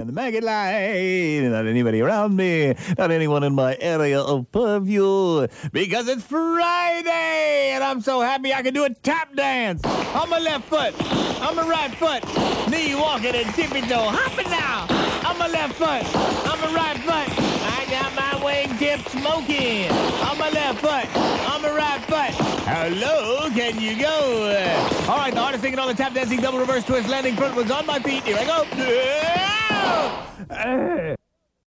and the maggot light. Not anybody around me. Not anyone in my area of purview. Because it's Friday, and I'm so happy I can do a tap dance. On my left foot. On my right foot. Knee walking and tippy toe. Hopping now. On my left foot. On my right foot. I got my wingtip smoking. On my left foot. On my right foot. How low can you go? All right, the hardest thing in all the tap dancing double reverse twist landing front was on my feet. Here I go.